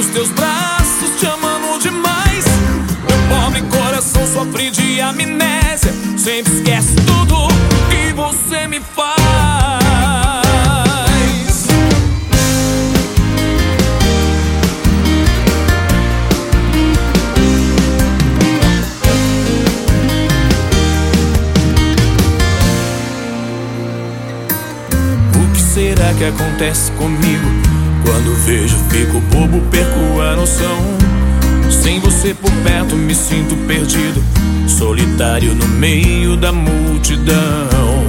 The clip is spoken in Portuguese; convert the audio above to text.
teus braços, te amando demais. Meu pobre coração sofre de amnésia, sempre esquece tudo que você me faz. O que será que acontece comigo? Quando vejo, fico bobo, perco a noção. Sem você por perto me sinto perdido, solitário no meio da multidão.